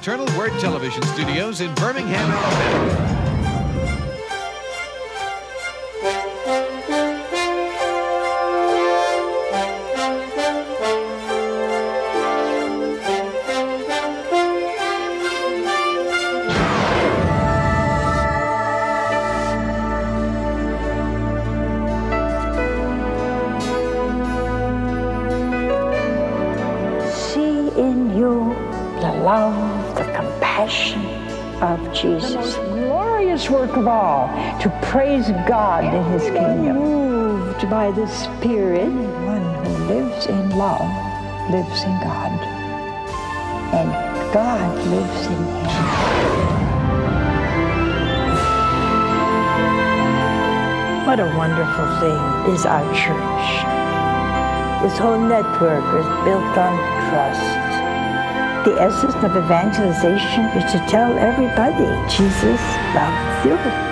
Eternal Word Television Studios in Birmingham, Alabama. Of Jesus. The most glorious work of all, to praise God in His kingdom. Moved by the Spirit, one who lives in love lives in God, and God lives in him. What a wonderful thing is our church. This whole network is built on trust. The essence of evangelization is to tell everybody Jesus loves you.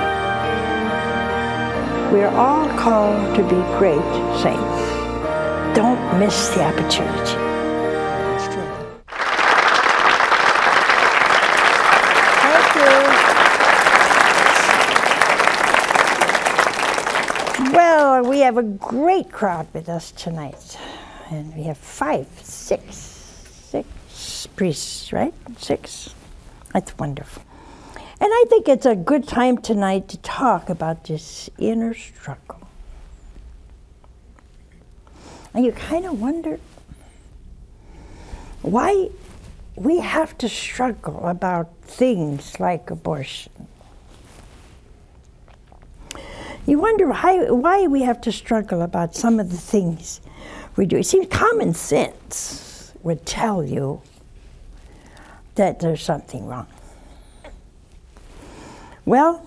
We are all called to be great saints. Don't miss the opportunity. It's true. Thank you. Well, we have a great crowd with us tonight. And we have 6 priests, right? 6. That's wonderful. And I think it's a good time tonight to talk about this inner struggle. And you kind of wonder why we have to struggle about things like abortion. You wonder why we have to struggle about some of the things we do. It seems common sense would tell you that there's something wrong. Well,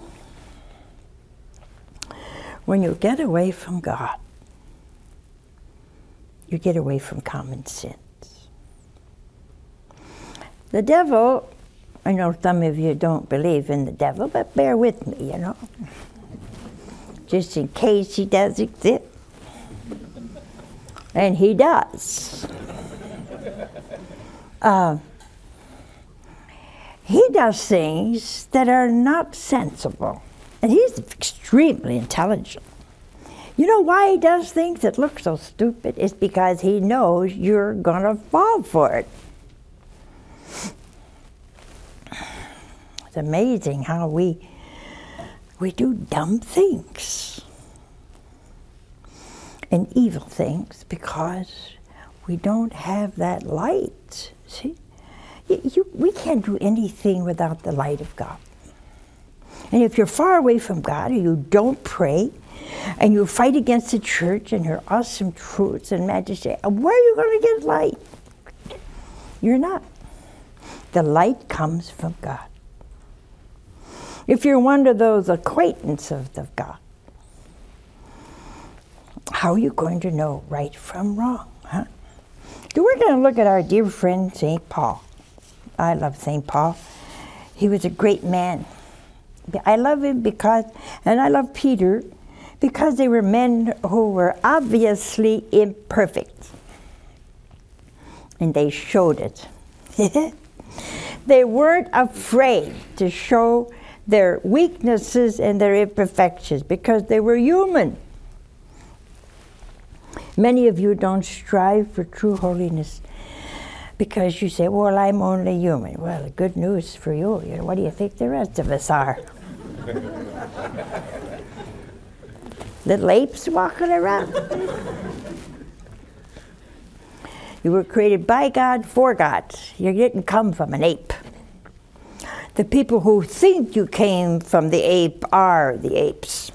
when you get away from God, you get away from common sense. The devil, I know some of you don't believe in the devil, but bear with me, you know. Just in case he does exist. And he does. He does things that are not sensible. And he's extremely intelligent. You know why he does things that look so stupid? It's because he knows you're going to fall for it. It's amazing how we do dumb things and evil things because we don't have that light. See? We can't do anything without the light of God. And if you're far away from God, or you don't pray, and you fight against the church and her awesome truths and majesty, where are you going to get light? You're not. The light comes from God. If you're one of those acquaintances of God, how are you going to know right from wrong? Huh? So we're going to look at our dear friend, St. Paul. I love St. Paul. He was a great man. I love him because, and I love Peter, because they were men who were obviously imperfect. And they showed it. They weren't afraid to show their weaknesses and their imperfections because they were human. Many of you don't strive for true holiness because you say, well, I'm only human. Well, good news for you. What do you think the rest of us are? Little apes walking around. You were created by God, for God. You didn't come from an ape. The people who think you came from the ape are the apes.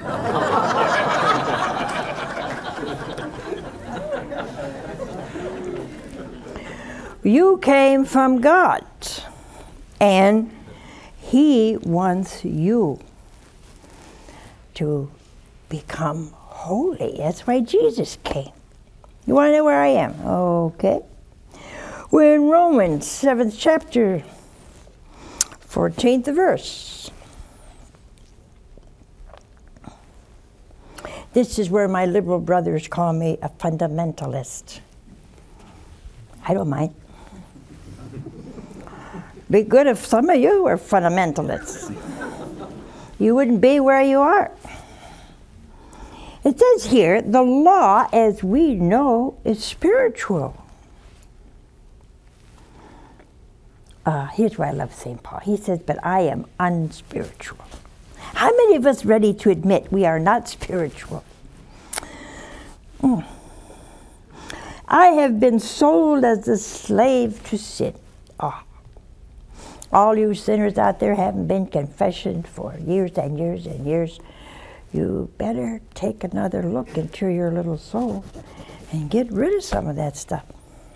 You came from God, and He wants you to become holy. That's why Jesus came. You want to know where I am? Okay. We're in Romans, 7th chapter, 14th verse. This is where my liberal brothers call me a fundamentalist. I don't mind. Be good if some of you were fundamentalists. You wouldn't be where you are. It says here, the law, as we know, is spiritual. Here's why I love St. Paul. He says, but I am unspiritual. How many of us ready to admit we are not spiritual? I have been sold as a slave to sin. All you sinners out there haven't been confession for years and years and years. You better take another look into your little soul and get rid of some of that stuff.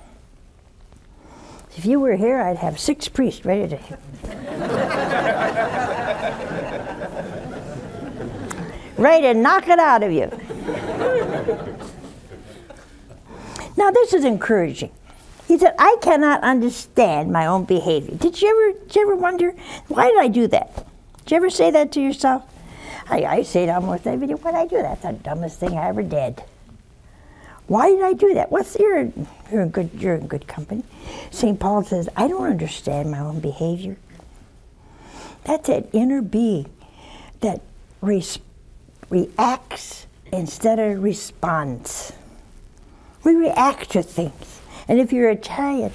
If you were here, I'd have 6 priests ready to ready to knock it out of you. Now this is encouraging. He said, I cannot understand my own behavior. Did you ever wonder, why did I do that? Did you ever say that to yourself? I say it almost every day. Why did I do that? That's the dumbest thing I ever did. Why did I do that? You're in good company. St. Paul says, I don't understand my own behavior. That's an inner being that reacts instead of responds. We react to things. And if you're Italian,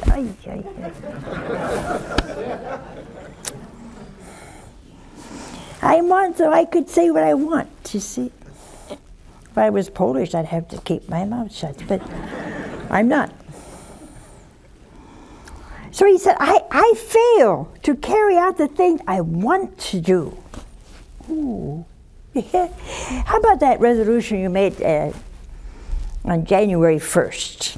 I want so I could say what I want, you see. If I was Polish, I'd have to keep my mouth shut, but I'm not. So he said, I fail to carry out the things I want to do. Ooh. How about that resolution you made on January 1st?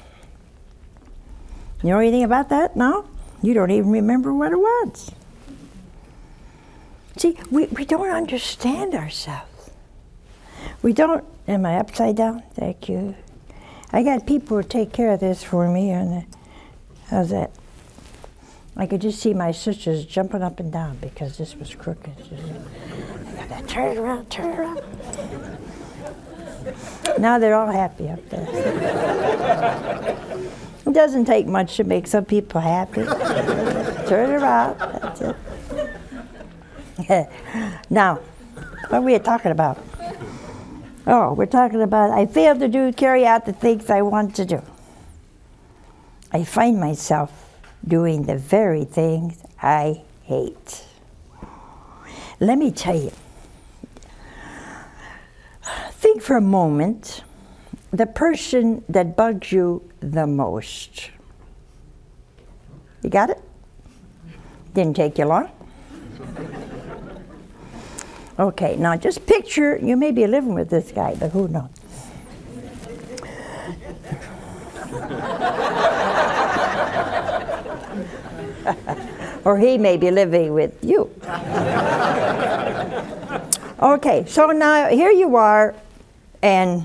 You know anything about that? No? You don't even remember what it was. See, we don't understand ourselves. We don't. Am I upside down? Thank you. I got people who take care of this for me. And how's that? I could just see my sisters jumping up and down because this was crooked. I got to turn it around, turn it around. Now they're all happy up there. It doesn't take much to make some people happy. Turn it around, that's it. Now, what were we talking about? Oh, we're talking about I fail to carry out the things I want to do. I find myself doing the very things I hate. Let me tell you, think for a moment, the person that bugs you the most. You got it? Didn't take you long? Okay, now just picture, you may be living with this guy, but who knows? Or he may be living with you. Okay, so now here you are, and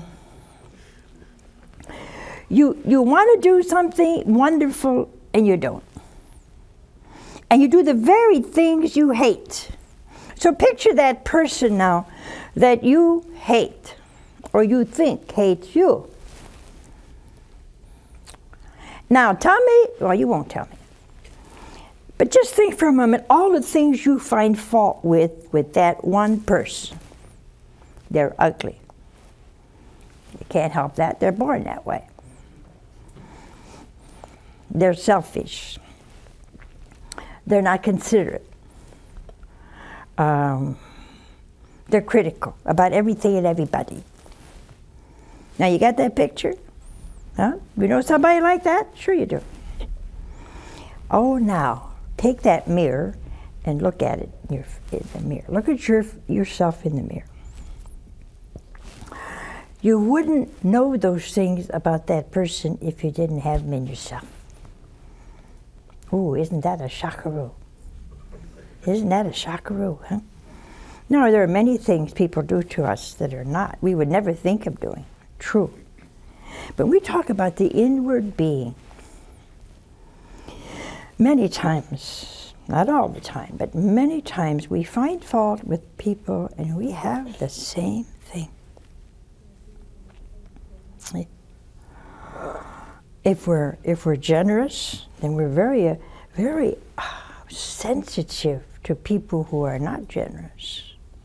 you want to do something wonderful, and you don't. And you do the very things you hate. So picture that person now that you hate, or you think hates you. Now tell me, well, you won't tell me, but just think for a moment all the things you find fault with that one person. They're ugly. You can't help that, they're born that way. They're selfish. They're not considerate. They're critical about everything and everybody. Now you got that picture? Huh? You know somebody like that? Sure you do. Oh, now take that mirror and look at it in the mirror. Look at yourself in the mirror. You wouldn't know those things about that person if you didn't have them in yourself. Ooh, isn't that a shockaroo? Isn't that a shockaroo, huh? No, there are many things people do to us that are not. We would never think of doing. True. But we talk about the inward being. Many times, not all the time, but many times we find fault with people and we have the same thing. If we're generous, then we're very sensitive to people who are not generous.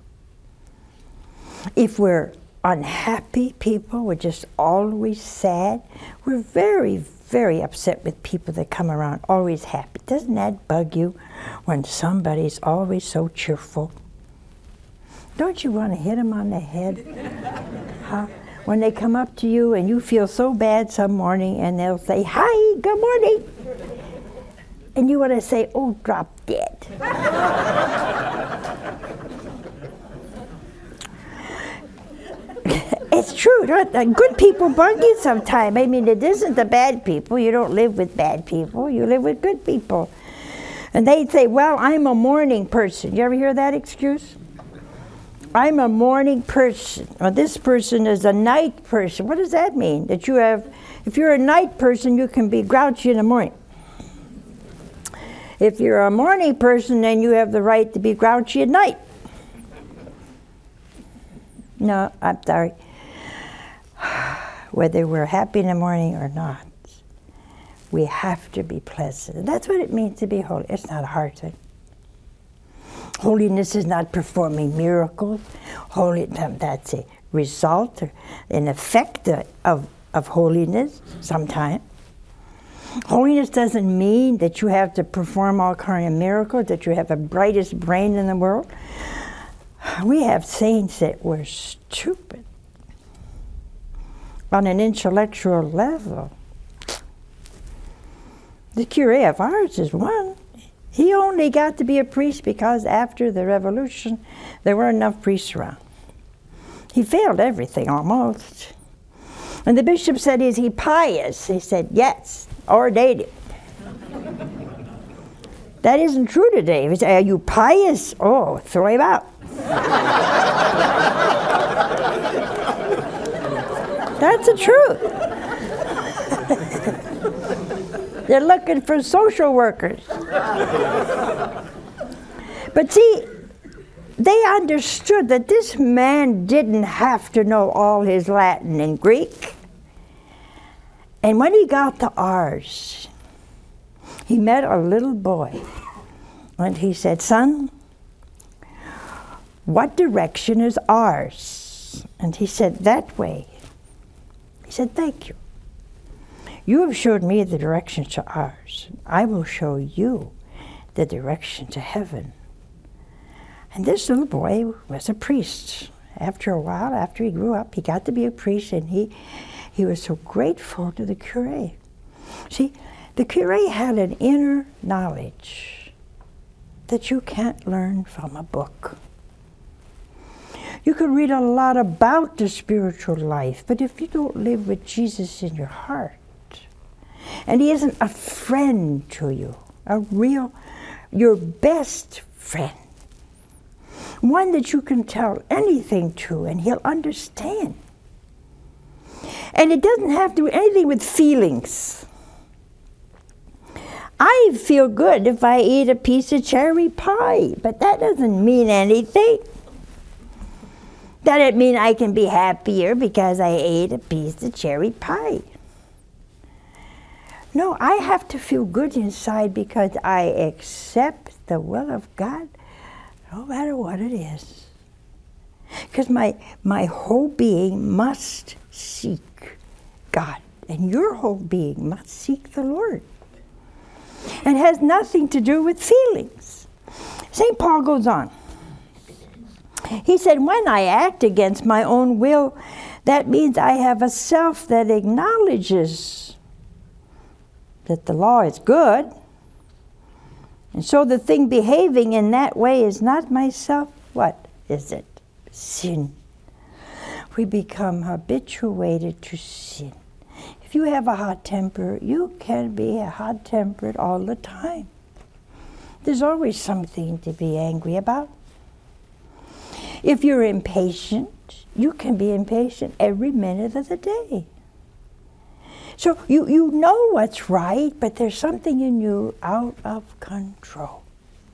If we're unhappy people, we're just always sad, we're very, very upset with people that come around always happy. Doesn't that bug you when somebody's always so cheerful? Don't you want to hit them on the head? Huh? When they come up to you and you feel so bad some morning and they'll say, "Hi, good morning." And you want to say, "Oh, drop dead." It's true. Good people bug you sometime. I mean, it isn't the bad people. You don't live with bad people. You live with good people. And they'd say, "Well, I'm a morning person." You ever hear that excuse? I'm a morning person. Well, this person is a night person. What does that mean? That you have, if you're a night person, you can be grouchy in the morning. If you're a morning person, then you have the right to be grouchy at night. No, I'm sorry. Whether we're happy in the morning or not, we have to be pleasant. And that's what it means to be holy. It's not a hard thing. Holiness is not performing miracles. That's a result, or an effect of holiness sometimes. Holiness doesn't mean that you have to perform all kind of miracles, that you have the brightest brain in the world. We have saints that were stupid on an intellectual level. The curé of ours is one. He only got to be a priest because after the revolution, there weren't enough priests around. He failed everything almost. And the bishop said, "Is he pious?" He said, "Yes, ordain him." That isn't true today. If you say, "Are you pious?" Oh, throw him out. That's the truth. They're looking for social workers. But see, they understood that this man didn't have to know all his Latin and Greek. And when he got to Ars, he met a little boy. And he said, "Son, what direction is Ars?" And he said, "That way." He said, "Thank you. You have showed me the direction to Ars. I will show you the direction to heaven." And this little boy was a priest. After a while, after he grew up, he got to be a priest, and he was so grateful to the curé. See, the curé had an inner knowledge that you can't learn from a book. You can read a lot about the spiritual life, but if you don't live with Jesus in your heart, and he isn't a friend to you, your best friend, one that you can tell anything to and he'll understand. And it doesn't have to do anything with feelings. I feel good if I eat a piece of cherry pie, but that doesn't mean anything. Doesn't mean I can be happier because I ate a piece of cherry pie. No, I have to feel good inside because I accept the will of God, no matter what it is. Because my whole being must seek God, and your whole being must seek the Lord. And it has nothing to do with feelings. St. Paul goes on. He said, "When I act against my own will, that means I have a self that acknowledges that the law is good. And so the thing behaving in that way is not myself." What is it? Sin. We become habituated to sin. If you have a hot temper, you can be hot-tempered all the time. There's always something to be angry about. If you're impatient, you can be impatient every minute of the day. So you know what's right, but there's something in you out of control.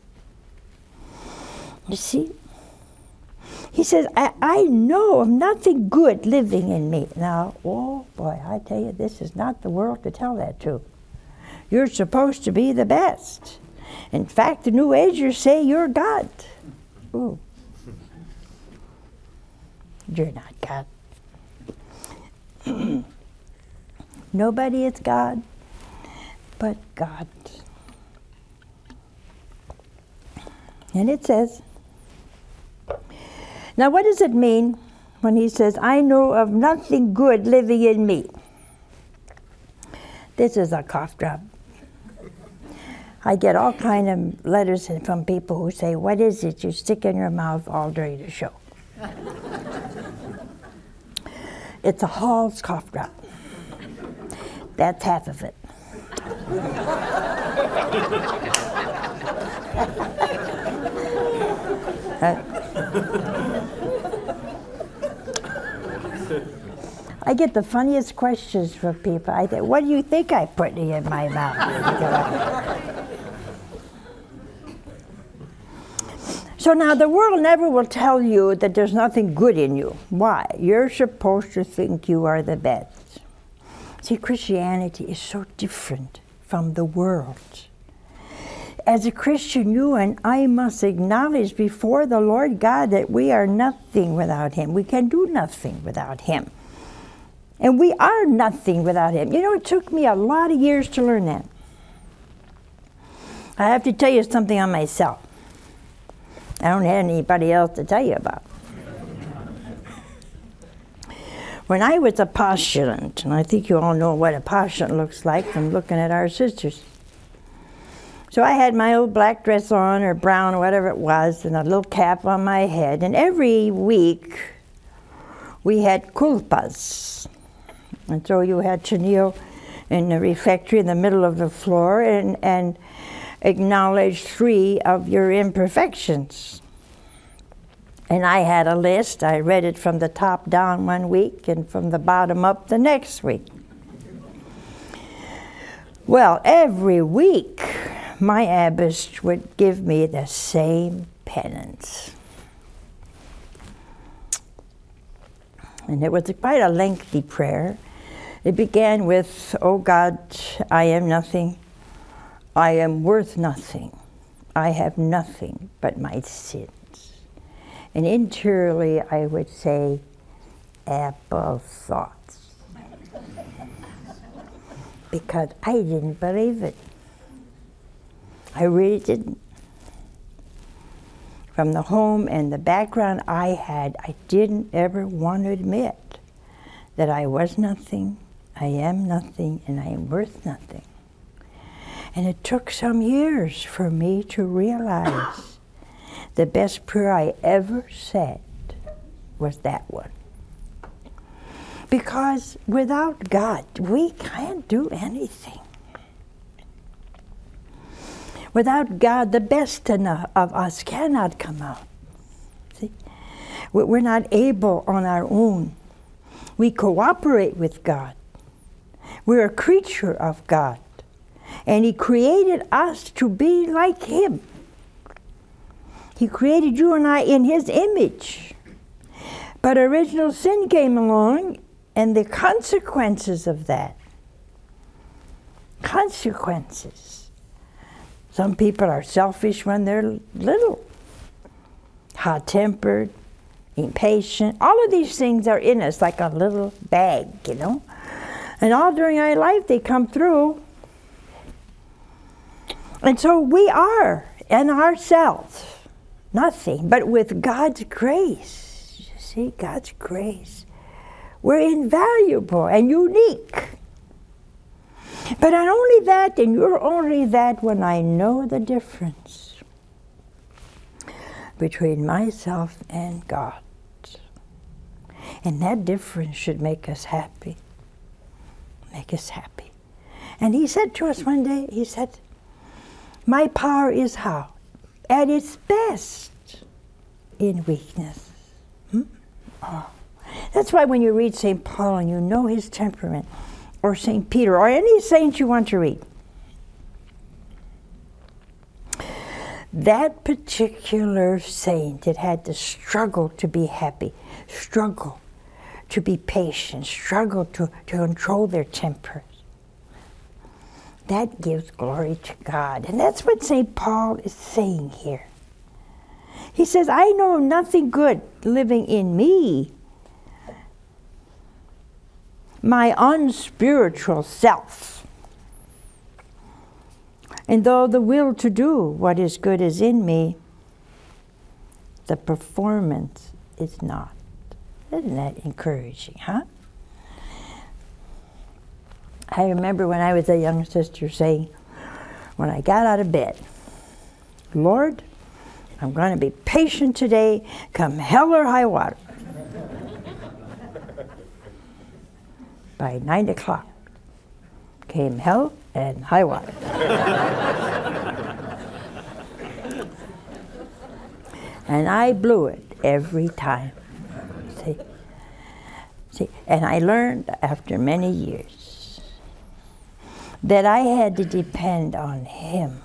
You see? He says, I know of nothing good living in me. Now, oh boy, I tell you, this is not the world to tell that to. You're supposed to be the best. In fact, the New Agers say you're God. Ooh. You're not God. Nobody is God but God. And it says, now what does it mean when he says, I know of nothing good living in me? This is a cough drop. I get all kind of letters from people who say, what is it you stick in your mouth all during the show? It's a Hall's cough drop. That's half of it. I get the funniest questions from people. I think, what do you think I put in my mouth? So now the world never will tell you that there's nothing good in you. Why? You're supposed to think you are the best. See, Christianity is so different from the world. As a Christian, you and I must acknowledge before the Lord God that we are nothing without Him. We can do nothing without Him. And we are nothing without Him. You know, it took me a lot of years to learn that. I have to tell you something on myself. I don't have anybody else to tell you about. When I was a postulant, and I think you all know what a postulant looks like from looking at our sisters. So I had my old black dress on, or brown, or whatever it was, and a little cap on my head. And every week, we had kulpas. And so you had to kneel in the refectory in the middle of the floor and acknowledge 3 of your imperfections. And I had a list. I read it from the top down one week and from the bottom up the next week. Well, every week, my abbess would give me the same penance. And it was quite a lengthy prayer. It began with, "Oh God, I am nothing. I am worth nothing. I have nothing but my sins." And interiorly I would say, "Apple thoughts." Because I didn't believe it. I really didn't. From the home and the background I had, I didn't ever want to admit that I was nothing, I am nothing, and I am worth nothing. And it took some years for me to realize the best prayer I ever said was that one. Because without God, we can't do anything. Without God, the best of us cannot come out. See? We're not able on our own. We cooperate with God. We're a creature of God. And He created us to be like Him. He created you and I in His image. But original sin came along, and the consequences of that. Consequences. Some people are selfish when they're little. Hot-tempered, impatient. All of these things are in us like a little bag, you know. And all during our life they come through. And so we are, in ourselves, nothing. But with God's grace, you see, God's grace, we're invaluable and unique. But not only that, and you're only that when I know the difference between myself and God. And that difference should make us happy. Make us happy. And He said to us one day, He said, "My power is how? At its best in weakness." Oh. That's why when you read St. Paul and you know his temperament, or St. Peter, or any saint you want to read, that particular saint that had to struggle to be happy, struggle to be patient, struggle to control their tempers. that gives glory to God. And that's what St. Paul is saying here. He says, I know nothing good living in me, my unspiritual self. And though the will to do what is good is in me, the performance is not. Isn't that encouraging, huh? I remember when I was a young sister saying, when I got out of bed, Lord, I'm going to be patient today, come hell or high water. By 9 o'clock came hell and high water. And I blew it every time. See, and I learned after many years that I had to depend on Him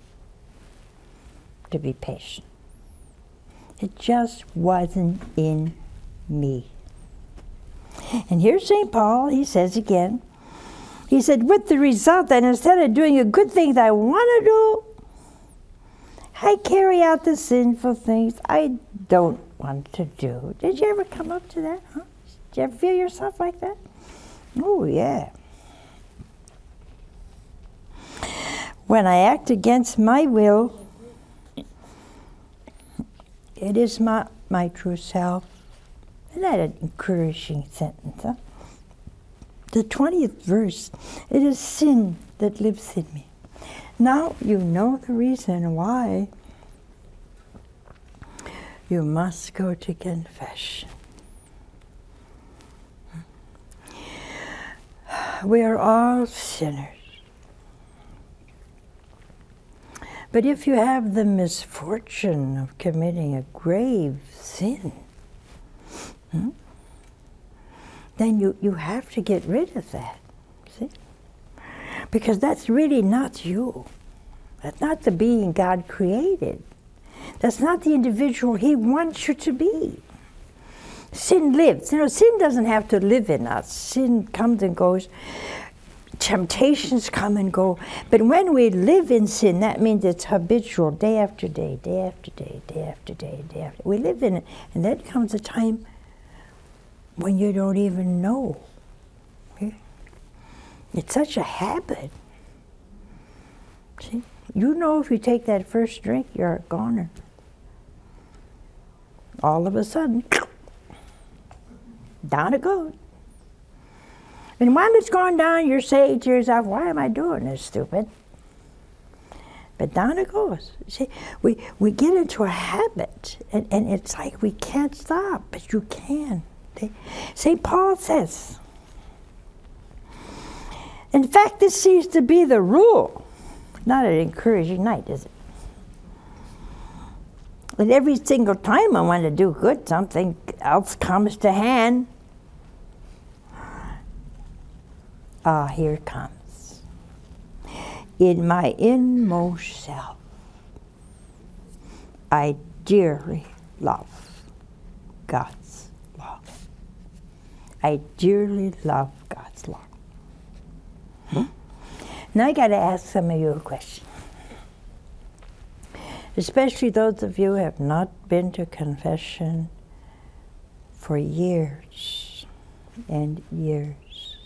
to be patient. It just wasn't in me. And here's St. Paul, he says again, he said, with the result that instead of doing a good thing that I want to do, I carry out the sinful things I don't want to do. Did you ever come up to that? Huh? Did you ever feel yourself like that? Oh, yeah. When I act against my will, it is not my true self. Isn't that an encouraging sentence, huh? The 20th verse, it is sin that lives in me. Now you know the reason why you must go to confession. We are all sinners. But if you have the misfortune of committing a grave sin, then you have to get rid of that, see? Because that's really not you. That's not the being God created. That's not the individual He wants you to be. Sin lives. You know, sin doesn't have to live in us. Sin comes and goes. Temptations come and go. But when we live in sin, that means it's habitual, day after day, day after day, day after day, day after day. We live in it. And then comes a time when you don't even know. Okay? It's such a habit. See? You know if you take that first drink, you're a goner. All of a sudden, down it goes. And while it's going down, you're saying to yourself, why am I doing this, stupid? But down it goes. See, we get into a habit, and it's like we can't stop, but you can. St. Paul says, in fact, this seems to be the rule. Not an encouraging night, is it? But every single time I want to do good, something else comes to hand. Ah, here it comes. In my inmost self, I dearly love God's law. I dearly love God's law. Now I got to ask some of you a question. Especially those of you who have not been to confession for years and years.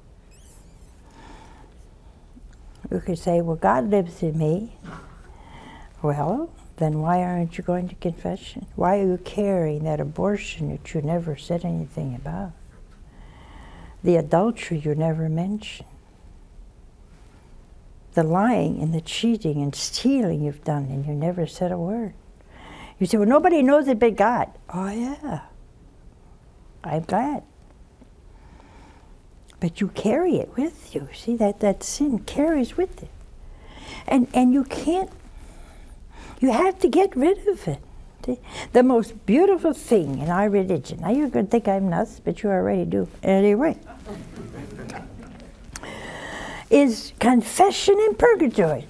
You could say, well, God lives in me. Well, then why aren't you going to confession? Why are you carrying that abortion that you never said anything about? The adultery you never mentioned? The lying and the cheating and stealing you've done and you never said a word. You say, well, nobody knows it but God. Oh, yeah. I'm glad. But you carry it with you. See, that sin carries with it. And you can't, you have to get rid of it. See? The most beautiful thing in our religion, now you're going to think I'm nuts, but you already do. Anyway. Is confession and purgatory.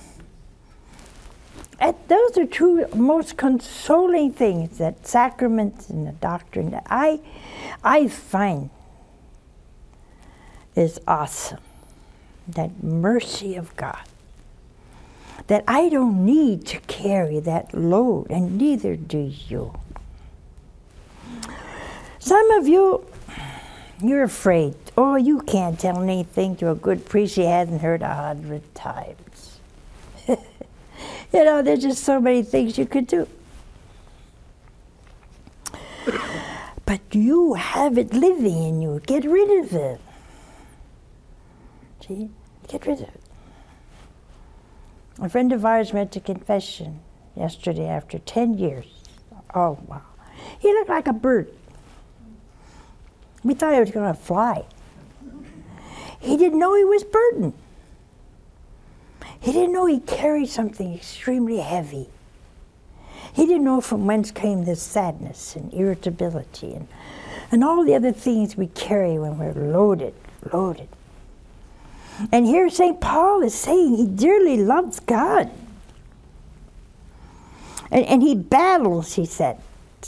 And those are two most consoling things, that sacraments and the doctrine that I find is awesome. that mercy of God, that I don't need to carry that load, and neither do you. Some of you, you're afraid. Oh, you can't tell anything to a good priest he hasn't heard 100 times. You know, there's just so many things you could do. But you have it living in you. Get rid of it. See? Get rid of it. A friend of ours went to confession yesterday after 10 years. Oh, wow. He looked like a bird. We thought he was going to fly. He didn't know he was burdened. He didn't know he carried something extremely heavy. He didn't know from whence came this sadness and irritability and all the other things we carry when we're loaded. And here St. Paul is saying he dearly loves God. And he battles, he said.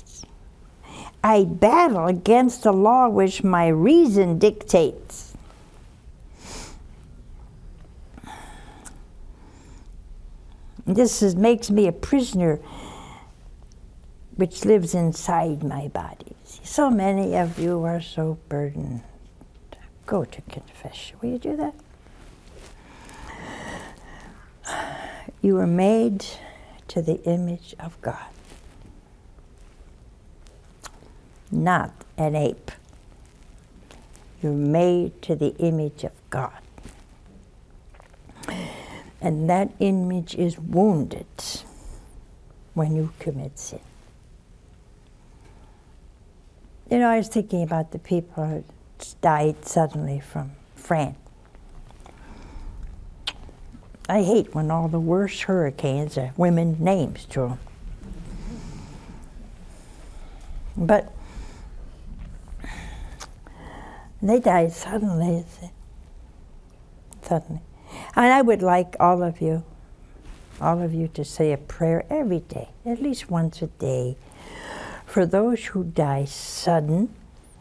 I battle against the law which my reason dictates. This makes me a prisoner which lives inside my body. So many of you are so burdened. Go to confession. Will you do that? You were made to the image of God, not an ape. You're made to the image of God. And that image is wounded when you commit sin. You know, I was thinking about the people who died suddenly from France. I hate when all the worst hurricanes are women's names to them. But they died suddenly. Suddenly. And I would like all of you to say a prayer every day, at least once a day, for those who die sudden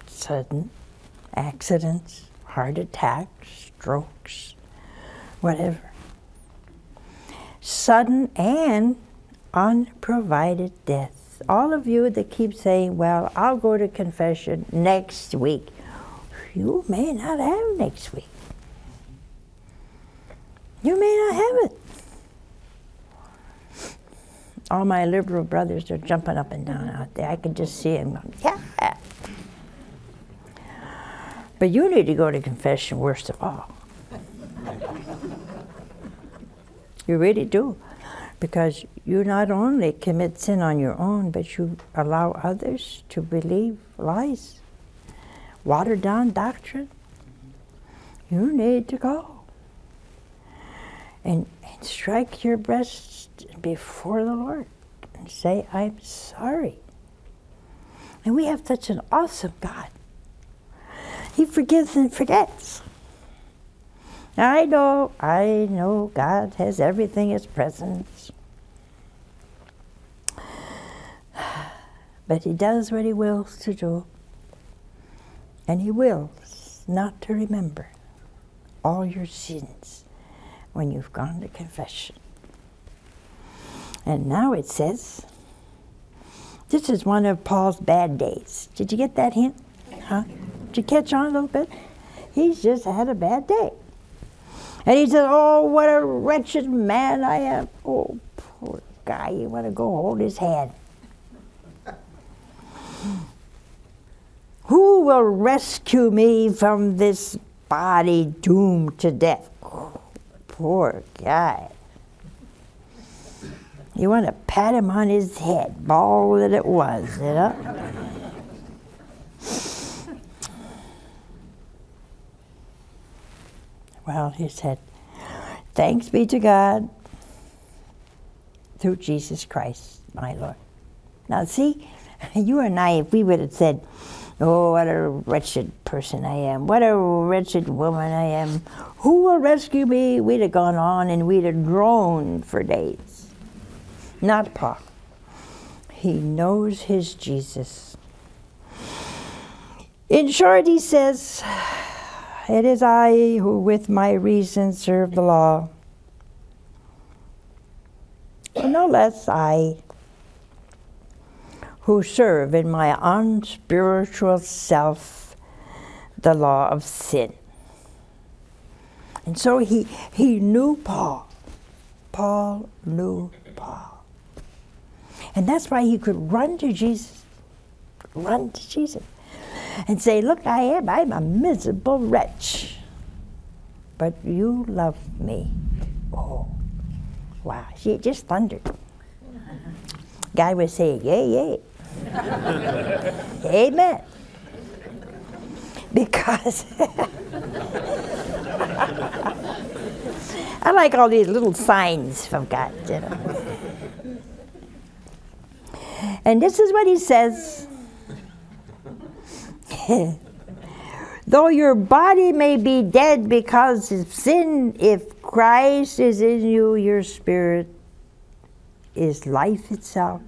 accidents, heart attacks, strokes, whatever. Sudden and unprovided death. All of you that keep saying, well, I'll go to confession next week. You may not have next week. You may not have it. All my liberal brothers are jumping up and down out there. I can just see them going, yeah. But you need to go to confession worst of all. You really do. Because you not only commit sin on your own, but you allow others to believe lies, watered down doctrine. You need to go. And strike your breast before the Lord and say, I'm sorry. And we have such an awesome God. He forgives and forgets. I know God has everything as presence. But he does what he wills to do. And he wills not to remember all your sins when you've gone to confession. And now it says, this is one of Paul's bad days. Did you get that hint? Huh? Did you catch on a little bit? He's just had a bad day. And he said, oh, what a wretched man I am. Oh, poor guy, you want to go hold his hand. Who will rescue me from this body doomed to death? Oh, poor guy. You want to pat him on his head, ball that it was, you know? Well, he said, thanks be to God through Jesus Christ, my Lord. Now see, you and I, if we would have said, oh, what a wretched person I am, what a wretched woman I am, who will rescue me? We'd have gone on and we'd have groaned for days. Not Paul. He knows his Jesus. In short, he says, it is I who with my reason serve the law. No less I who serve in my unspiritual self the law of sin. And so he knew Paul. Paul knew Paul. And that's why he could run to Jesus. Run to Jesus. And say, look, I'm a miserable wretch. But you love me. Oh, wow. See, it just thundered. Guy would say, yay, yay. Amen. Because I like all these little signs from God, you know. And this is what he says. Though your body may be dead because of sin, if Christ is in you, your spirit is life itself.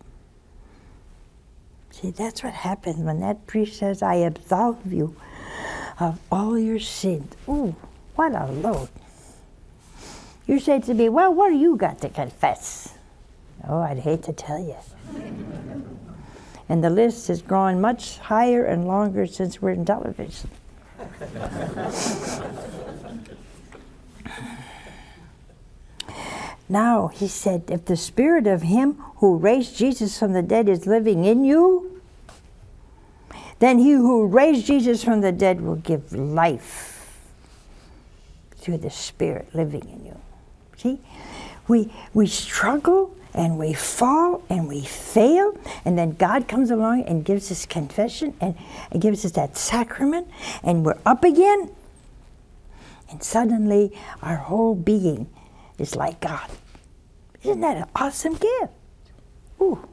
See, that's what happens when that priest says, I absolve you of all your sins. Ooh, what a load. You say to me, well, what do you got to confess? Oh, I'd hate to tell you. And the list has grown much higher and longer since we're in television. Now, he said, if the spirit of him who raised Jesus from the dead is living in you, then he who raised Jesus from the dead will give life through the spirit living in you. See, we struggle and we fall and we fail, and then God comes along and gives us confession and gives us that sacrament, and we're up again, and suddenly our whole being is like God. Isn't that an awesome gift? Ooh.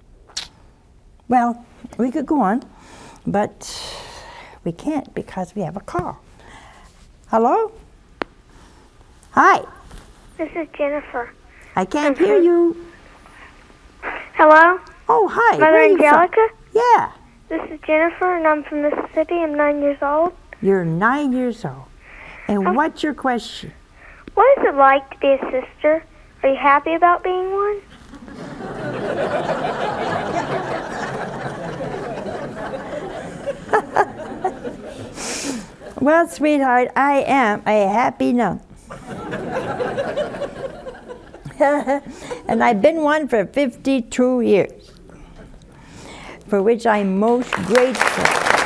Well, we could go on, but we can't because we have a call. Hello? Hi. This is Jennifer. I can't hear you. Hello? Oh, hi. Mother Where are you from? Angelica? Yeah. This is Jennifer, and I'm from Mississippi. I'm 9 years old. You're 9 years old. And what's your question? What is it like to be a sister? Are you happy about being one? Well, sweetheart, I am a happy nun. And I've been one for 52 years, for which I'm most grateful.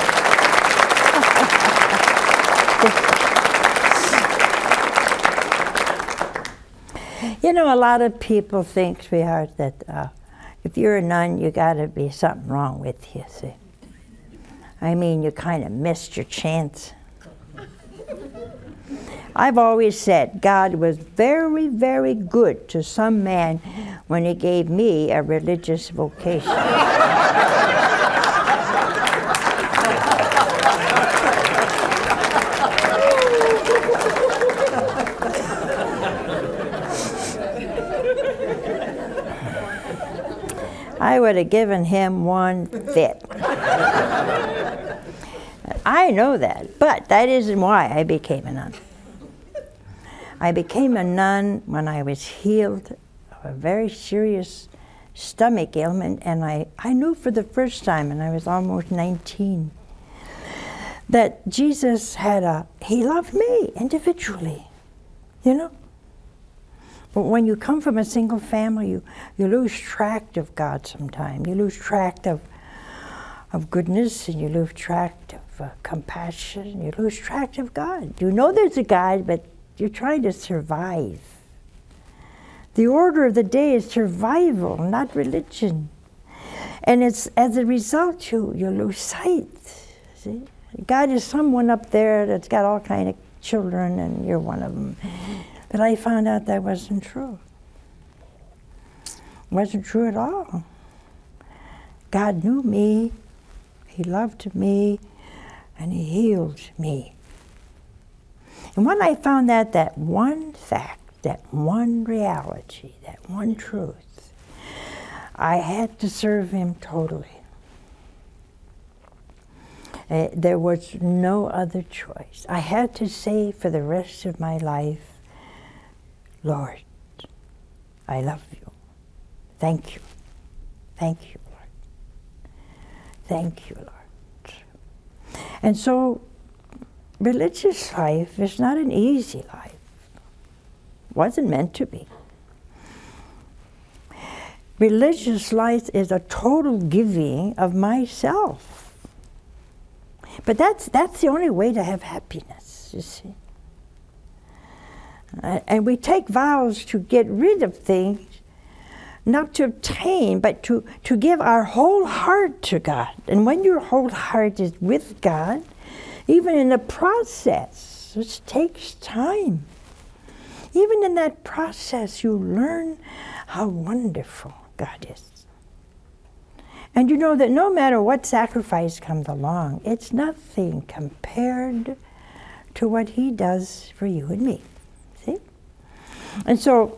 You know, a lot of people think, sweetheart, that if you're a nun, you got to be something wrong with you, see. I mean, you kind of missed your chance. I've always said God was very, very good to some man when he gave me a religious vocation. I would have given him one fit. I know that, but that isn't why I became a nun. I became a nun when I was healed of a very serious stomach ailment, and I knew for the first time, and I was almost 19, that Jesus he loved me individually, you know? But when you come from a single family, you lose track of God sometimes. You lose track of goodness, and you lose track of compassion. You lose track of God. You know there's a God, but you're trying to survive. The order of the day is survival, not religion. And it's as a result you lose sight. See? God is someone up there that's got all kind of children, and you're one of them. But I found out that wasn't true. It wasn't true at all. God knew me, he loved me, and he healed me. And when I found out that one fact, that one reality, that one truth, I had to serve him totally. There was no other choice. I had to say for the rest of my life, Lord, I love you. Thank you. Thank you, Lord. Thank you, Lord. And so, religious life is not an easy life. Wasn't meant to be. Religious life is a total giving of myself. But that's the only way to have happiness, you see. And we take vows to get rid of things, not to obtain, but to give our whole heart to God. And when your whole heart is with God, even in the process, which takes time, even in that process, you learn how wonderful God is. And you know that no matter what sacrifice comes along, it's nothing compared to what He does for you and me. See? And so,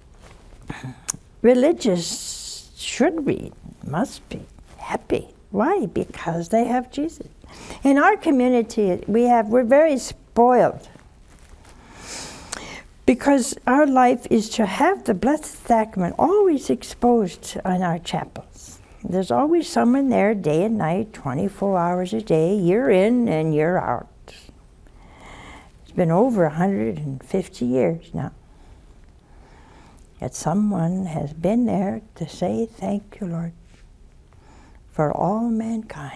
religious should be, must be happy. Why? Because they have Jesus. In our community, we're very spoiled. Because our life is to have the Blessed Sacrament always exposed in our chapels. There's always someone there day and night, 24 hours a day, year in and year out. It's been over 150 years now. Yet someone has been there to say, thank you, Lord, for all mankind.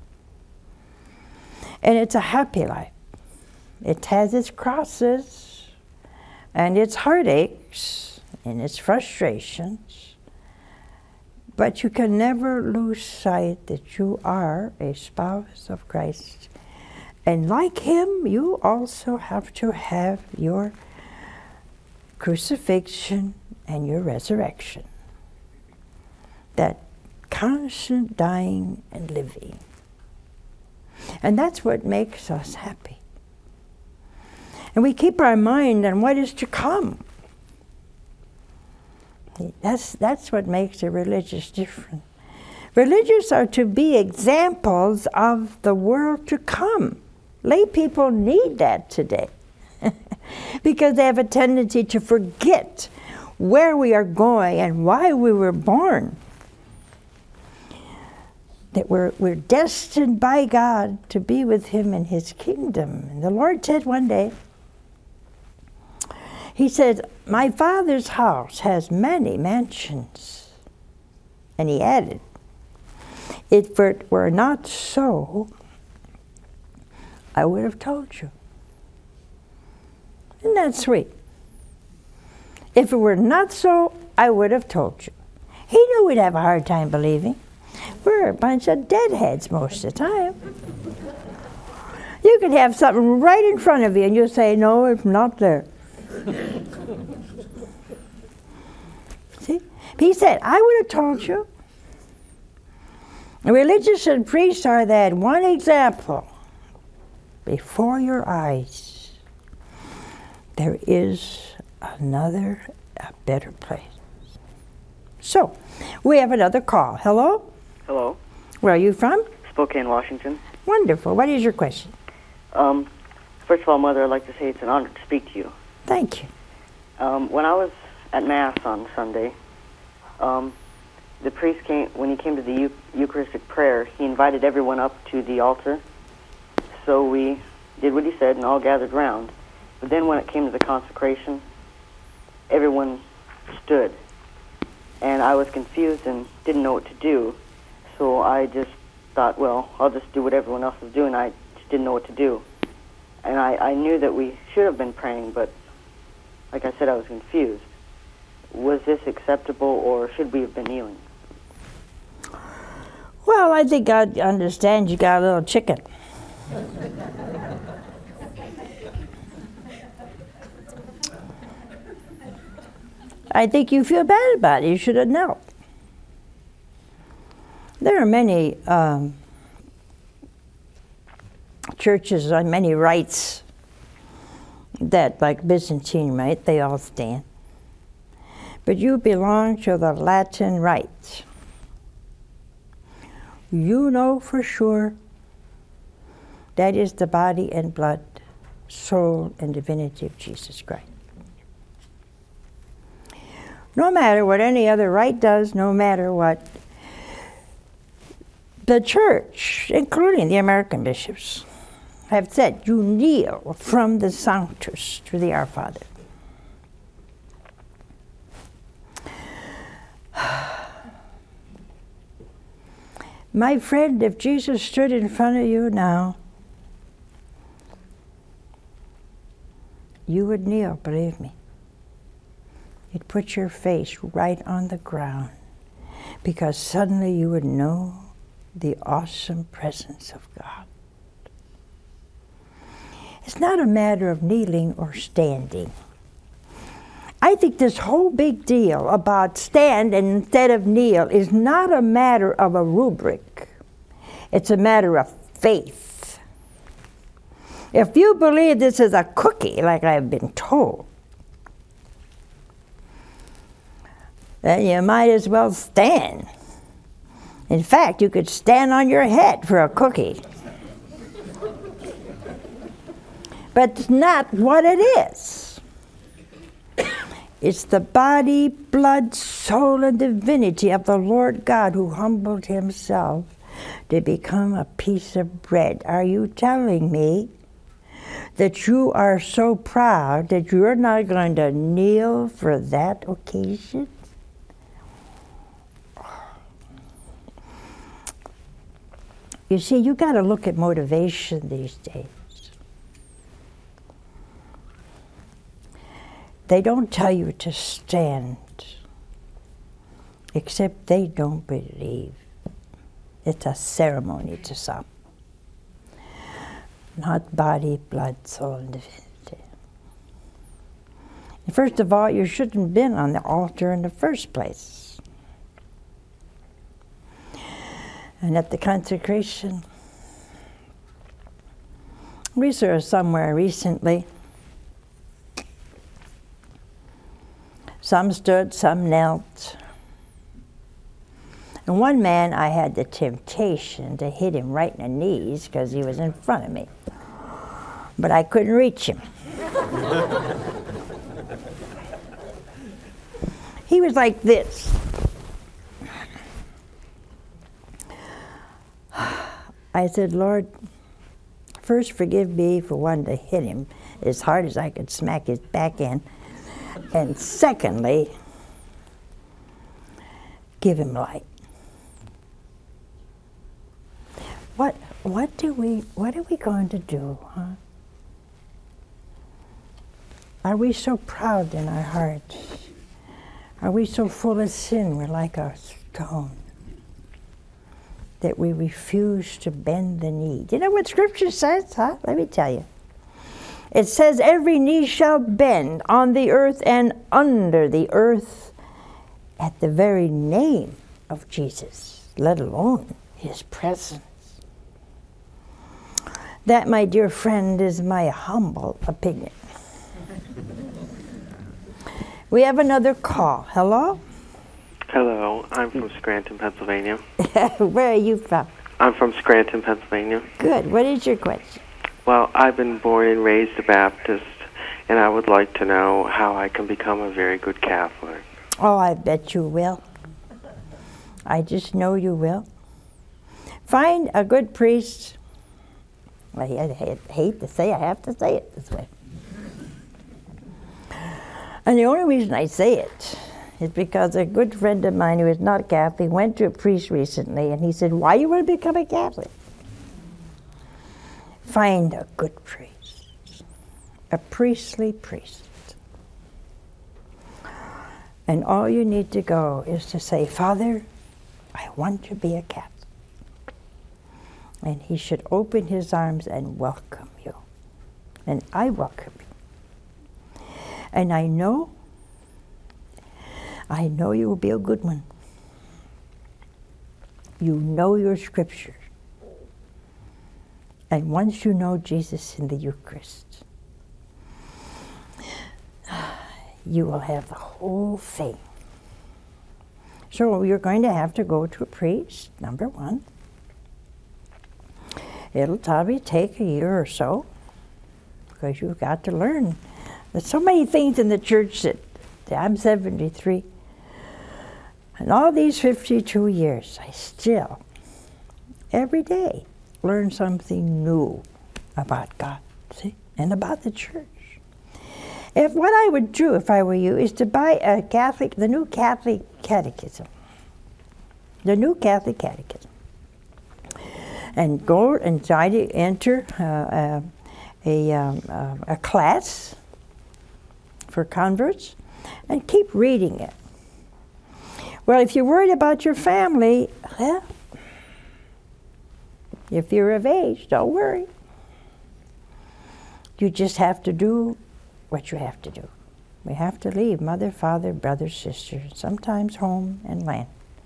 And it's a happy life. It has its crosses and its heartaches and its frustrations, but you can never lose sight that you are a spouse of Christ. And like Him, you also have to have your crucifixion and your resurrection. That constant dying and living. And that's what makes us happy. And we keep our mind on what is to come. That's what makes the religious different. Religious are to be examples of the world to come. Lay people need that today because they have a tendency to forget where we are going and why we were born. That we're destined by God to be with Him in His kingdom. And the Lord said one day, He said, my Father's house has many mansions. And He added, if it were not so, I would have told you. Isn't that sweet? If it were not so, I would have told you. He knew we'd have a hard time believing. We're a bunch of deadheads most of the time. You could have something right in front of you and you'll say, no, it's not there. See? He said, I would have told you. Religious and priests are that one example. Before your eyes, there is another, a better place. So, we have another call. Hello? Hello. Where are you from? Spokane, Washington. Wonderful. What is your question? First of all, Mother, I'd like to say it's an honor to speak to you. Thank you. When I was at Mass on Sunday, the priest came, when he came to the Eucharistic prayer, he invited everyone up to the altar. So we did what he said and all gathered round. But then when it came to the consecration, everyone stood. And I was confused and didn't know what to do. So I just thought, well, I'll just do what everyone else was doing. I just didn't know what to do. And I knew that we should have been praying, but like I said, I was confused. Was this acceptable, or should we have been kneeling? Well, I think God understands you got a little chicken. I think you feel bad about it. You should have knelt. There are many churches on many rites that, like Byzantine rite, they all stand. But you belong to the Latin rite. You know for sure That is the body and blood, soul and divinity of Jesus Christ. No matter what any other rite does, no matter what the church, including the American bishops, have said, you kneel from the Sanctus to the Our Father. My friend, if Jesus stood in front of you now, you would kneel, believe me. You'd put your face right on the ground, because suddenly you would know the awesome presence of God. It's not a matter of kneeling or standing. I think this whole big deal about stand instead of kneel is not a matter of a rubric. It's a matter of faith. If you believe this is a cookie, like I've been told, then you might as well stand. In fact, you could stand on your head for a cookie. But it's not what it is. It's the body, blood, soul, and divinity of the Lord God who humbled himself to become a piece of bread. Are you telling me that you are so proud that you're not going to kneel for that occasion? You see, you got to look at motivation these days. They don't tell you to stand, except they don't believe. It's a ceremony to some. Not body, blood, soul, and divinity. First of all, you shouldn't have been on the altar in the first place. And at the consecration, we saw somewhere recently, some stood, some knelt. And one man, I had the temptation to hit him right in the knees because he was in front of me. But I couldn't reach him. He was like this. I said, Lord, first forgive me for wanting to hit him as hard as I could smack his back in. And secondly, give him light. What are we going to do, huh? Are we so proud in our hearts? Are we so full of sin we're like a stone that we refuse to bend the knee? Do you know what Scripture says, huh? Let me tell you. It says, every knee shall bend on the earth and under the earth at the very name of Jesus, let alone his presence. That, my dear friend, is my humble opinion. We have another call. Hello? Hello, I'm from Scranton, Pennsylvania. Where are you from? I'm from Scranton, Pennsylvania. Good. What is your question? Well, I've been born and raised a Baptist, and I would like to know how I can become a very good Catholic. Oh, I bet you will. I just know you will. Find a good priest. I hate to say, I have to say it this way. And the only reason I say it is because a good friend of mine who is not Catholic went to a priest recently, and he said, why do you want to become a Catholic? Find a good priest, a priestly priest. And all you need to go is to say, Father, I want to be a Catholic. And he should open his arms and welcome you. And I welcome you. And I know you will be a good one. You know your scriptures. And once you know Jesus in the Eucharist, you will have the whole thing. So you're going to have to go to a priest, number one. It'll probably take a year or so, because you've got to learn. There's so many things in the church that I'm 73. And all these 52 years, I still, every day, learn something new about God, see, and about the church. If what I would do if I were you is to buy the New Catholic Catechism. The New Catholic Catechism. And go and try to enter a class for converts and keep reading it. Well, if you're worried about your family, well, if you're of age, don't worry. You just have to do what you have to do. We have to leave mother, father, brother, sister, sometimes home and land.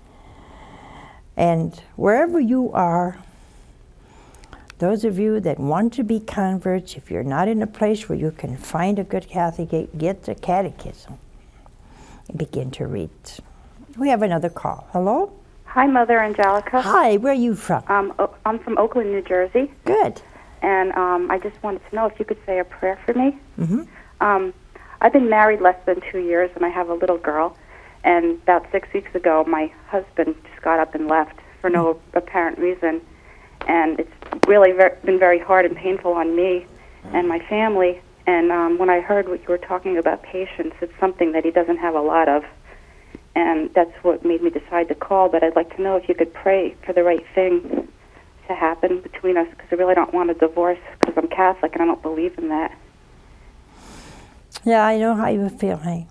And wherever you are, those of you that want to be converts, if you're not in a place where you can find a good Catholic, get the catechism and begin to read. We have another call. Hello? Hi, Mother Angelica. Hi, where are you from? I'm from Oakland, New Jersey. Good. And I just wanted to know if you could say a prayer for me. Mm-hmm. I've been married less than 2 years, and I have a little girl. And about 6 weeks ago, my husband just got up and left for no apparent reason. And it's really been very hard and painful on me and my family. And when I heard what you were talking about patience, it's something that he doesn't have a lot of. And that's what made me decide to call. But I'd like to know if you could pray for the right thing to happen between us, because I really don't want a divorce, because I'm Catholic and I don't believe in that. Yeah, I know how you feel, honey.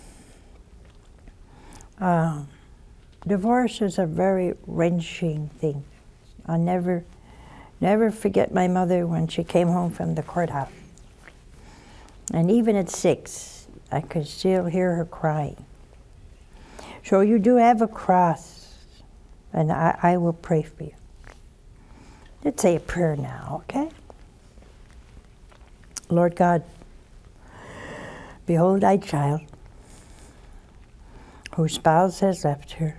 Divorce is a very wrenching thing. I'll never forget my mother when she came home from the courthouse. And even at 6, I could still hear her crying. So you do have a cross, and I will pray for you. Let's say a prayer now, okay? Lord God, behold thy child, whose spouse has left her.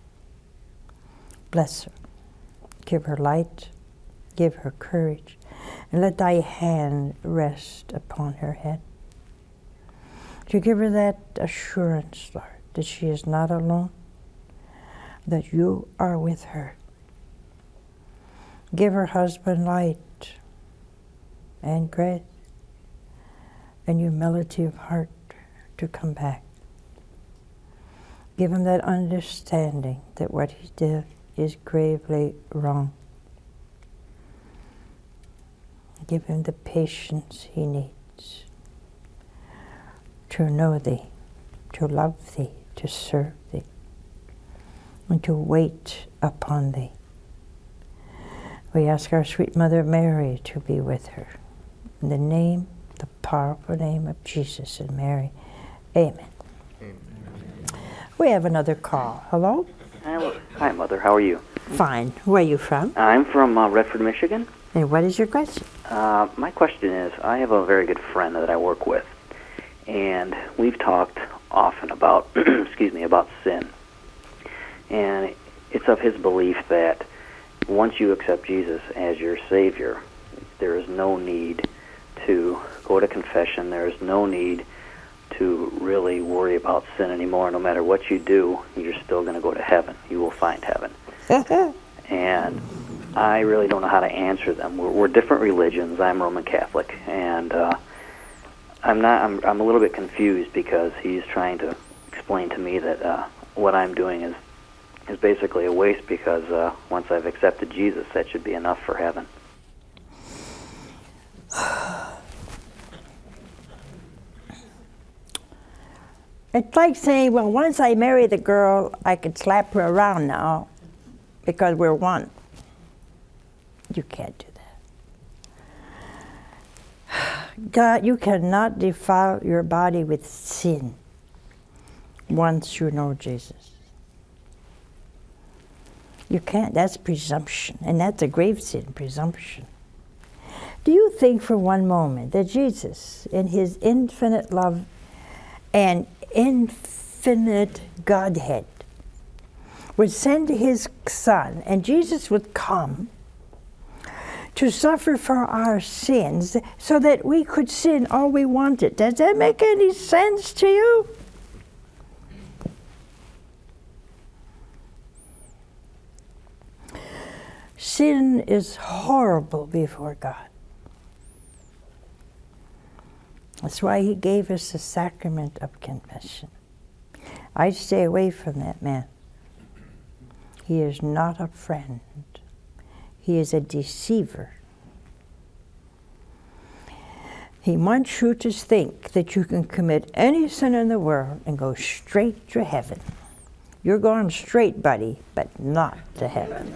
Bless her. Give her light, give her courage, and let thy hand rest upon her head. To give her that assurance, Lord, that she is not alone, that you are with her. Give her husband light and grace and humility of heart to come back. Give him that understanding that what he did is gravely wrong. Give him the patience he needs to know thee, to love thee, to serve thee, and to wait upon thee. We ask our sweet Mother Mary to be with her. In the name, the powerful name of Jesus and Mary. Amen. Amen. We have another call. Hello? Hi, Mother. How are you? Fine. Where are you from? I'm from Redford, Michigan. And what is your question? My question is, I have a very good friend that I work with, and we've talked often about, about sin. And it's of his belief that once you accept Jesus as your Savior, there is no need to go to confession. There is no need to really worry about sin anymore. No matter what you do, you're still going to go to heaven. You will find heaven. And I really don't know how to answer them. We're different religions. I'm Roman Catholic, and I'm a little bit confused because he's trying to explain to me that what I'm doing is basically a waste, because once I've accepted Jesus, that should be enough for heaven. It's like saying, well, once I marry the girl, I could slap her around now because we're one. You can't do that. God, you cannot defile your body with sin once you know Jesus. You can't. That's presumption, and that's a grave sin, presumption. Do you think for one moment that Jesus, in his infinite love and infinite Godhead, would send his Son, and Jesus would come to suffer for our sins so that we could sin all we wanted. Does that make any sense to you? Sin is horrible before God. That's why he gave us the sacrament of confession. I'd stay away from that man. He is not a friend. He is a deceiver. He wants you to think that you can commit any sin in the world and go straight to heaven. You're going straight, buddy, but not to heaven.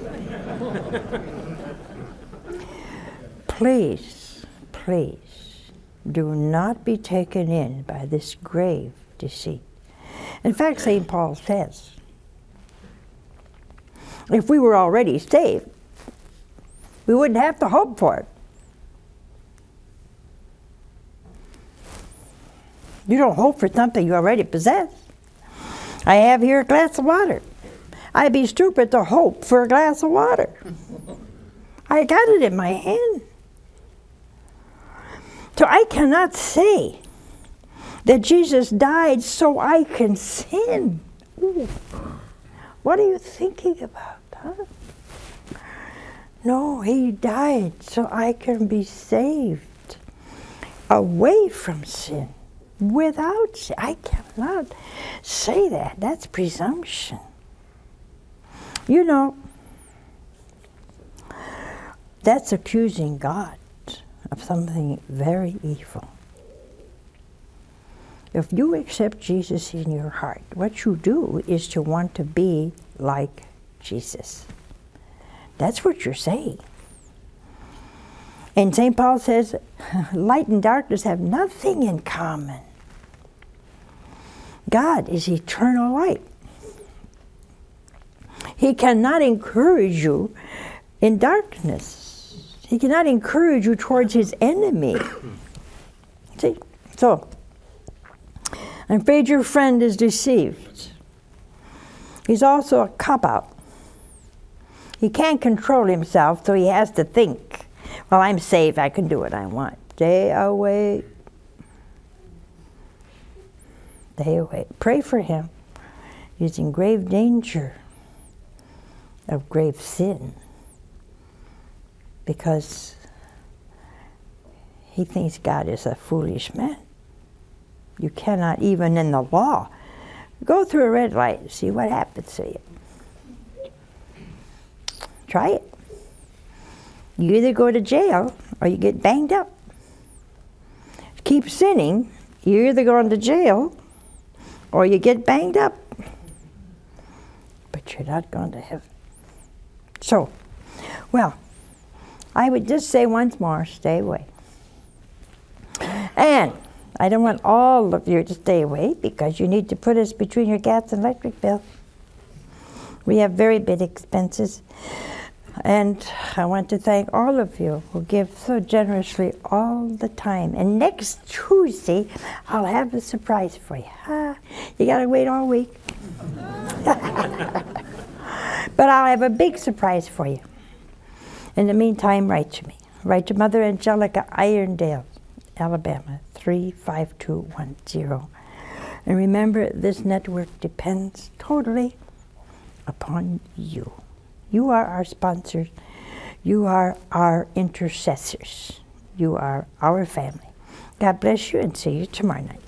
Please, please, do not be taken in by this grave deceit. In fact, St. Paul says, if we were already saved, we wouldn't have to hope for it. You don't hope for something you already possess. I have here a glass of water. I'd be stupid to hope for a glass of water. I got it in my hand. So I cannot say that Jesus died so I can sin. Ooh. What are you thinking about, huh? No, he died so I can be saved away from sin, without sin. I cannot say that. That's presumption. You know, that's accusing God of something very evil. If you accept Jesus in your heart, what you do is to want to be like Jesus. That's what you're saying. And St. Paul says, light and darkness have nothing in common. God is eternal light. He cannot encourage you in darkness. He cannot encourage you towards his enemy. See? So, I'm afraid your friend is deceived. He's also a cop-out. He can't control himself, so he has to think, well, I'm saved, I can do what I want. Stay away. Stay away. Pray for him. He's in grave danger of grave sin because he thinks God is a foolish man. You cannot, even in the law, go through a red light and see what happens to you. Try it. You either go to jail or you get banged up. Keep sinning, you're either going to jail or you get banged up. But you're not going to heaven. So, well, I would just say once more, stay away. And I don't want all of you to stay away because you need to put us between your gas and electric bill. We have very big expenses. And I want to thank all of you who give so generously all the time. And next Tuesday, I'll have a surprise for you. You gotta wait all week. But I'll have a big surprise for you. In the meantime, write to me. Write to Mother Angelica, Irondale, Alabama, 35210. And remember, this network depends totally upon you. You are our sponsors. You are our intercessors. You are our family. God bless you and see you tomorrow night.